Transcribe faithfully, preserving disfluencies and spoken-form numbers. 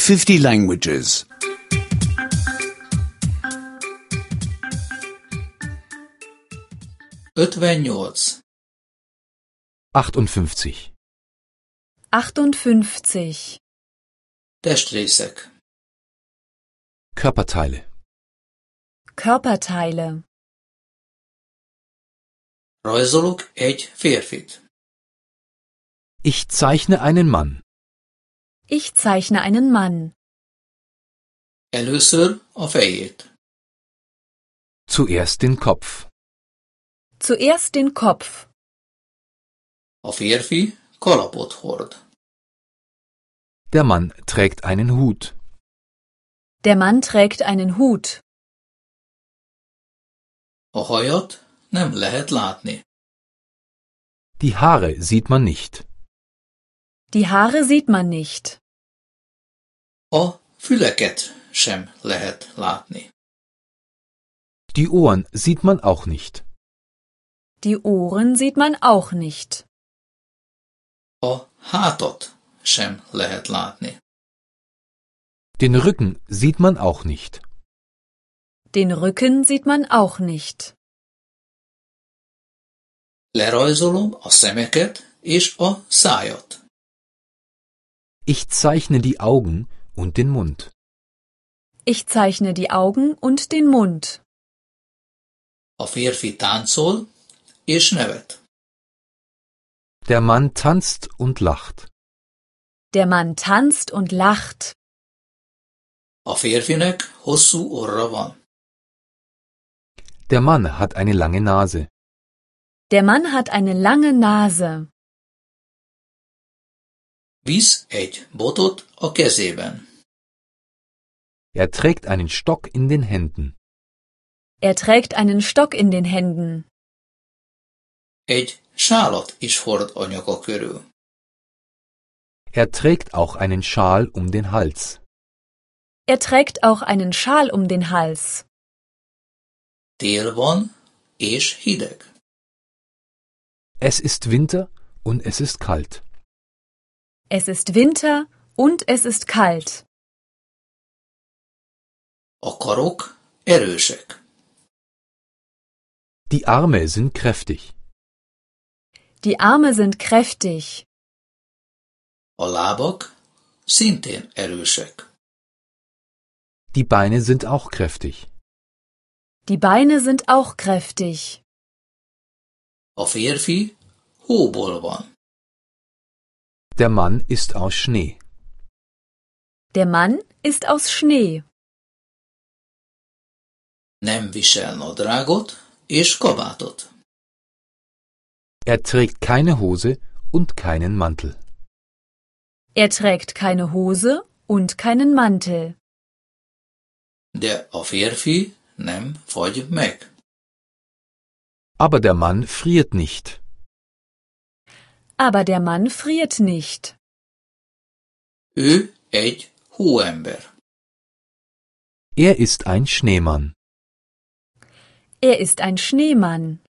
fifty languages. ötvennyolc. achtundfünfzig. achtundfünfzig. Testrészek. Körperteile. Körperteile. Rajzolok egy férfit. Ich zeichne einen Mann. Ich zeichne einen Mann. Először a fejét. Zuerst den Kopf. Zuerst den Kopf. A férfi kalapot hord. Der Mann trägt einen Hut. Der Mann trägt einen Hut. A hajat nem lehet látni. Die Haare sieht man nicht. Die Haare sieht man nicht. A füleket sem lehet látni. Die Ohren sieht man auch nicht. Die Ohren sieht man auch nicht. A hátat sem lehet látni. Den Rücken sieht man auch nicht. Den Rücken sieht man auch nicht. Lerajzolom a szemeket és a szájat. Ich zeichne die Augen und den Mund. Ich zeichne die Augen und den Mund. A férfi táncol és nevet. Der Mann tanzt und lacht. Der Mann tanzt und lacht. A férfinek hosszú orra van. Der Mann hat eine lange Nase. Der Mann hat eine lange Nase. Visz egy botot a kezében. Er trägt einen Stock in den Händen. Er trägt einen Stock in den Händen. Egy sálat is hord a nyaka körül. Er trägt auch einen Schal um den Hals. Er trägt auch einen Schal um den Hals. Tél van és hideg. Es ist Winter und es ist kalt. Es ist Winter und es ist kalt. A karok erősek. Die Arme sind kräftig. Die Arme sind kräftig. A lábak szintén erősek. Die Beine sind auch kräftig. Die Beine sind auch kräftig. A férfi hóból van. Der Mann ist aus Schnee. Der Mann ist aus Schnee. Nem visel nadrágot és kabátot. Er trägt keine Hose und keinen Mantel. Er trägt keine Hose und keinen Mantel. De a férfi nem fagy meg. Aber der Mann friert nicht. Aber der Mann friert nicht. Ő egy hóember. Er ist ein Schneemann. Er ist ein Schneemann.